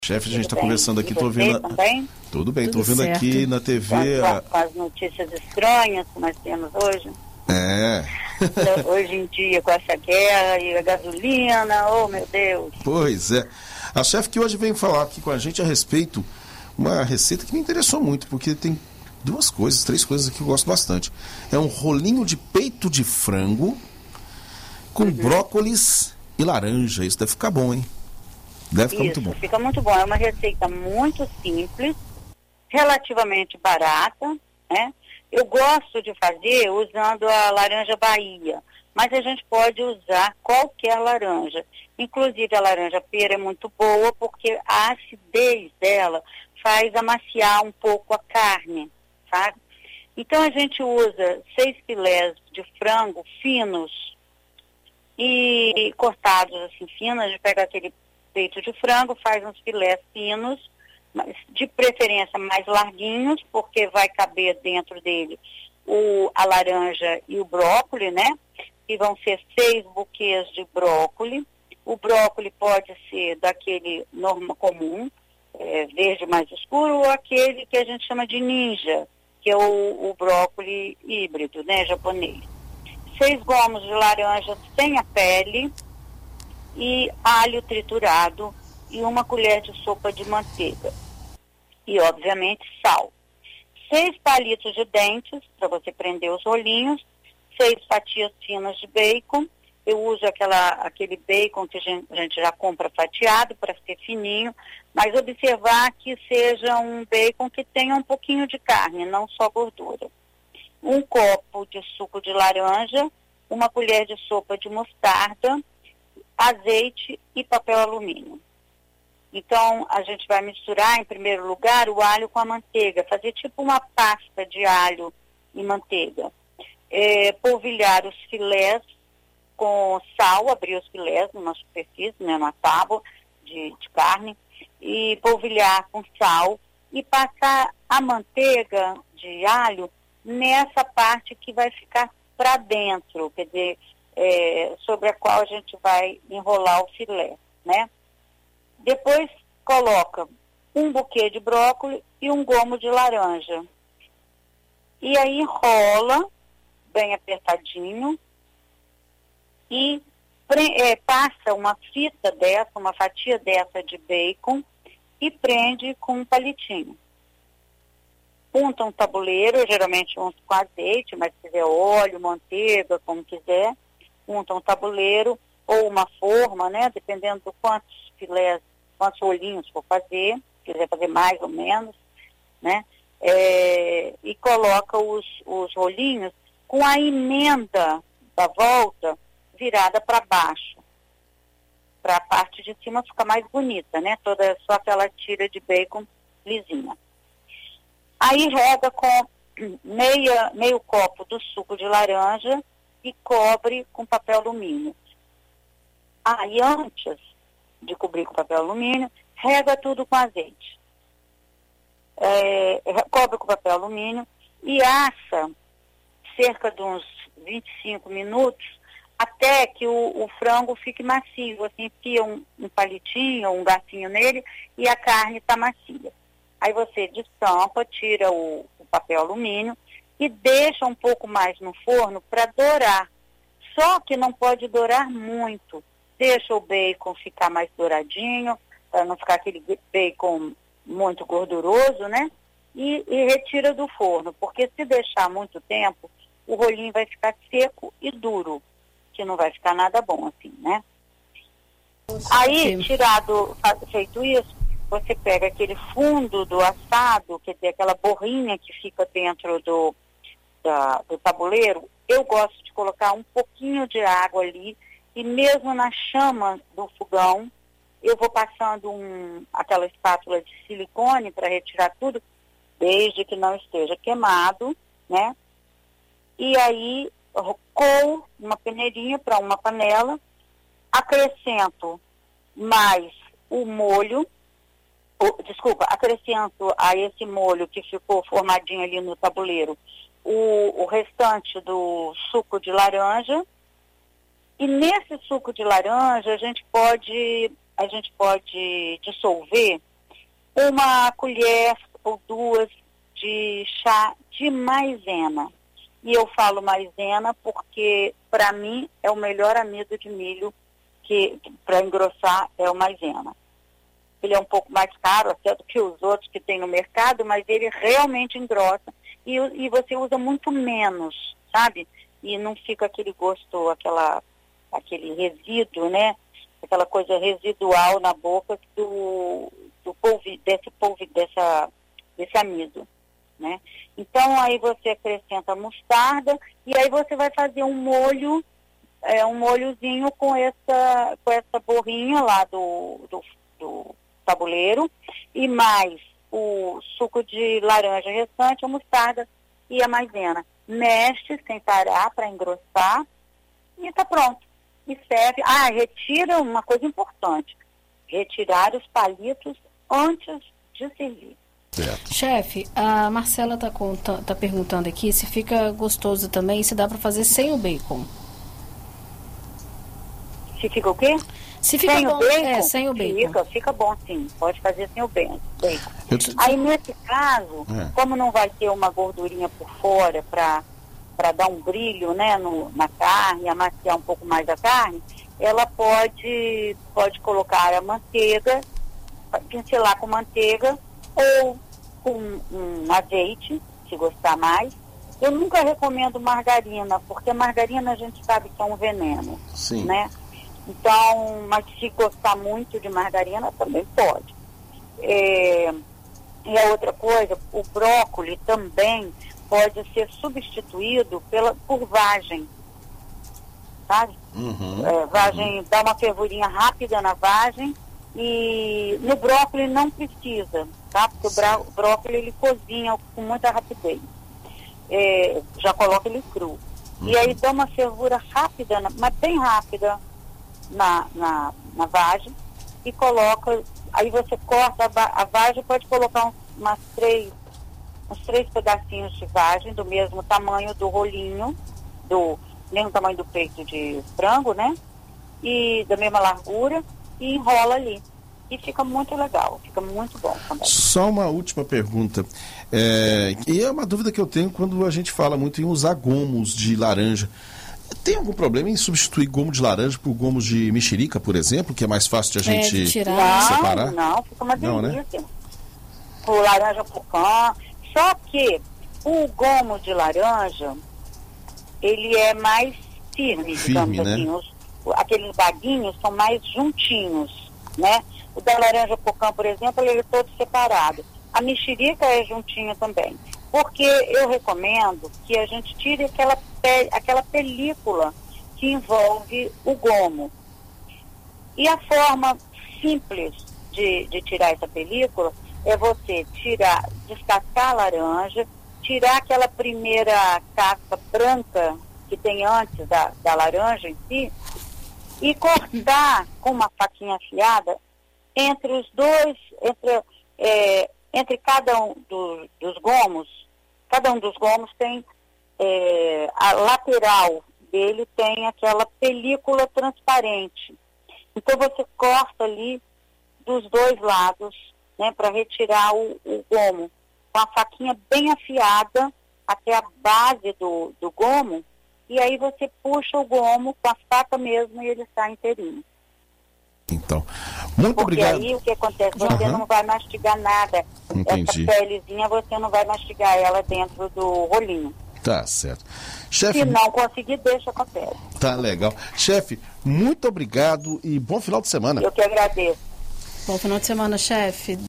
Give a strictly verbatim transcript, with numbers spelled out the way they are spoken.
Chefe, a gente está bem. conversando aqui, estou vendo. vendo. Também? Tudo bem, estou vendo certo. aqui na T V. Com, A... com as notícias estranhas que nós temos hoje. É. Hoje em dia, com essa guerra e a gasolina, oh meu Deus. Pois é. A chefe que hoje vem falar aqui com a gente a respeito uma receita que me interessou muito, porque tem duas coisas, três coisas que eu gosto bastante. É um rolinho de peito de frango com uhum. brócolis e laranja. Isso deve ficar bom, hein? Deve ficar Isso, muito bom. Fica muito bom. É uma receita muito simples, relativamente barata, né? Eu gosto de fazer usando a laranja Bahia, mas a gente pode usar qualquer laranja. Inclusive a laranja pera é muito boa porque a acidez dela faz amaciar um pouco a carne, sabe? Então a gente usa seis filés de frango finos e cortados assim finos. A gente pega aquele peito de frango, faz uns filés finos, mas de preferência mais larguinhos, porque vai caber dentro dele o, a laranja e o brócolis, né? E vão ser seis buquês de brócolis. O brócolis pode ser daquele norma comum, é, verde mais escuro, ou aquele que a gente chama de ninja, que é o, o brócolis híbrido, né, japonês. Seis gomos de laranja sem a pele, e alho triturado e uma colher de sopa de manteiga. E, obviamente, sal. Seis palitos de dentes, para você prender os rolinhos. Seis fatias finas de bacon. Eu uso aquela, aquele bacon que a gente, a gente já compra fatiado para ser fininho, mas observar que seja um bacon que tenha um pouquinho de carne, não só gordura. Um copo de suco de laranja, uma colher de sopa de mostarda, azeite e papel alumínio. Então, a gente vai misturar, em primeiro lugar, o alho com a manteiga, fazer tipo uma pasta de alho e manteiga. É, polvilhar os filés com sal, abrir os filés numa superfície, né, numa tábua de, de carne, e polvilhar com sal e passar a manteiga de alho nessa parte que vai ficar para dentro, quer dizer, É, sobre a qual a gente vai enrolar o filé, né? Depois coloca um buquê de brócolis e um gomo de laranja. E aí enrola bem apertadinho e é, passa uma fita dessa, uma fatia dessa de bacon e prende com um palitinho. Unta um tabuleiro, eu geralmente unto com azeite, mas se quiser óleo, manteiga, como quiser. Unta um tabuleiro ou uma forma, né? Dependendo do quantos filés, quantos olhinhos for fazer, se quiser fazer mais ou menos, né? É, e coloca os, os rolinhos com a emenda da volta virada para baixo, para a parte de cima ficar mais bonita, né? Toda só aquela tira de bacon lisinha. Aí rega com meia, meio copo do suco de laranja e cobre com papel alumínio. Ah, e antes de cobrir com papel alumínio, rega tudo com azeite. É, cobre com papel alumínio e assa cerca de uns vinte e cinco minutos até que o, o frango fique macio, assim, enfia um, um palitinho ou um garfinho nele e a carne está macia. Aí você destampa, tira o, o papel alumínio e deixa um pouco mais no forno para dourar. Só que não pode dourar muito. Deixa o bacon ficar mais douradinho, para não ficar aquele bacon muito gorduroso, né? E, e retira do forno, porque se deixar muito tempo, o rolinho vai ficar seco e duro, que não vai ficar nada bom assim, né? Aí, tirado, feito isso, você pega aquele fundo do assado, quer dizer, aquela borrinha que fica dentro do Da, do tabuleiro, eu gosto de colocar um pouquinho de água ali e mesmo na chama do fogão, eu vou passando um, aquela espátula de silicone para retirar tudo, desde que não esteja queimado, né? E aí, coo uma peneirinha para uma panela, acrescento mais o molho, o, desculpa, acrescento a esse molho que ficou formadinho ali no tabuleiro, O, o restante do suco de laranja, e nesse suco de laranja a gente pode, a gente pode dissolver uma colher ou duas de chá de maisena. E eu falo maisena porque, para mim, é o melhor amido de milho que, para engrossar, é o maisena. Ele é um pouco mais caro até do que os outros que tem no mercado, mas ele realmente engrossa. E, e você usa muito menos, sabe? E não fica aquele gosto, aquela, aquele resíduo, né? Aquela coisa residual na boca do, do polvi, desse, polvi, dessa, desse amido, né? Então, aí você acrescenta mostarda e aí você vai fazer um molho, é, um molhozinho com essa, com essa borrinha lá do, do, do tabuleiro e mais o suco de laranja restante, a mostarda e a maisena. Mexe sem parar para engrossar e está pronto. E serve. Ah, retira uma coisa importante. Retirar os palitos antes de servir. Certo. Chefe, a Marcela está tá perguntando aqui se fica gostoso também, se dá para fazer sem o bacon. Se fica o quê? Se fica sem bom, o bacon? É, sem o bacon. Fica, fica bom sim. Pode fazer sem o bacon. Aí nesse caso, é. como não vai ter uma gordurinha por fora para para dar um brilho, né, no, na carne, amaciar um pouco mais a carne, ela pode, pode colocar a manteiga, pincelar com manteiga ou com um azeite, se gostar mais. Eu nunca recomendo margarina, porque a margarina a gente sabe que é um veneno, Sim. né? Então, mas se gostar muito de margarina, também pode. É, e a outra coisa, o brócolis também pode ser substituído pela, por vagem, sabe? Uhum, é, vagem, uhum. dá uma fervurinha rápida na vagem e no brócolis não precisa, tá? Porque o, brá, o brócolis ele cozinha com muita rapidez. É, já coloca ele cru. Uhum. E aí dá uma fervura rápida, mas bem rápida na, na, na vagem e coloca, aí você corta a, a vagem, pode colocar uns, umas três uns três pedacinhos de vagem do mesmo tamanho do rolinho, do mesmo tamanho do peito de frango, né? E da mesma largura, e enrola ali. E fica muito legal, fica muito bom também. Só uma última pergunta. É, e é uma dúvida que eu tenho quando a gente fala muito em usar gomos de laranja. Tem algum problema em substituir gomo de laranja por gomos de mexerica, por exemplo, que é mais fácil de a gente é, de tirar. separar? Não, não, fica uma delícia. Não, né? O laranja pocã. Só que o gomo de laranja, ele é mais firme, firme digamos né? assim. Os, aqueles baguinhos são mais juntinhos, né? O da laranja pocã, por exemplo, ele é todo separado. A mexerica é juntinha também. Porque eu recomendo que a gente tire aquela, pe- aquela película que envolve o gomo. E a forma simples de, de tirar essa película é você tirar, descascar a laranja, tirar aquela primeira casca branca que tem antes da, da laranja em si e cortar com uma faquinha afiada entre os dois, entre, é, entre cada um do, dos gomos. Cada um dos gomos tem, é, a lateral dele tem aquela película transparente. Então você corta ali dos dois lados, né, para retirar o, o gomo, com a faquinha bem afiada até a base do, do gomo, e aí você puxa o gomo com a faca mesmo e ele está inteirinho. Então, muito Porque obrigado. Porque aí o que acontece, você uhum. não vai mastigar nada. Entendi. Essa pelezinha você não vai mastigar ela dentro do rolinho. Tá certo. Chefe, se não conseguir, deixa com a pele. Tá legal. Chefe, muito obrigado e bom final de semana. Eu que agradeço. Bom final de semana, chefe.